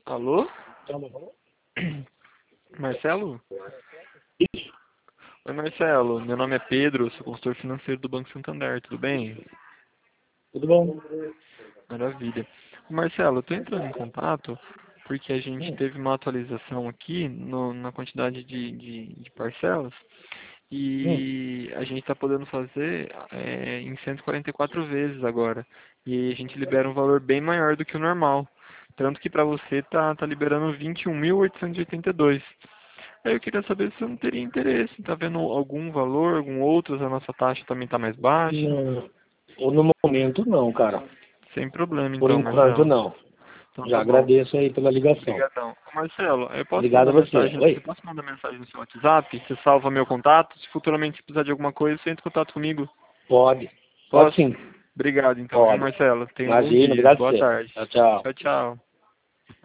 Alô? Alô? Marcelo? Oi, Marcelo. Meu nome é Pedro, sou consultor financeiro do Banco Santander, tudo bem? Tudo bom? Maravilha. Marcelo, eu estou entrando em contato porque a gente teve uma atualização aqui na quantidade de parcelas e a gente está podendo fazer em 144 vezes agora. E a gente libera um valor bem maior do que o normal. Tanto que para você tá liberando 21.882. Aí eu queria saber se você não teria interesse. Tá vendo algum valor, algum outro? A nossa taxa também está mais baixa. Não, ou no momento não, cara. Sem problema Por então, enquanto Marcelo. não. Então Já tá bom. agradeço aí pela ligação. Obrigadão. Marcelo, eu posso Obrigado mandar a você. mensagem, você Oi? posso mandar mensagem no seu WhatsApp? Você salva meu contato? Se futuramente precisar de alguma coisa, você entra em contato comigo. Pode. Pode Posso? sim. Obrigado então, viu, Pode. Marcelo? Tenha um bom Imagina, dia. obrigado a Boa você. tarde. Tchau, tchau. Tchau, tchau.